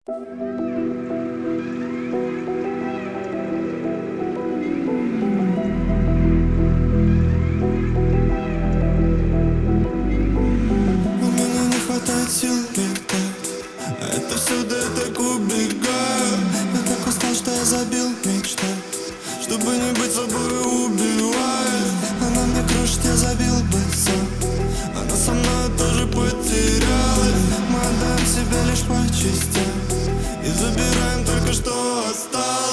Сил летать, а это все, да я так убегаю. Я так устал, что я забил мечтать. Чтобы не быть собой, убивает. Она мне крушит, я забил бы сам. Она со мной тоже потерялась. Мы отдаем себя лишь по частям и забираем только что осталось.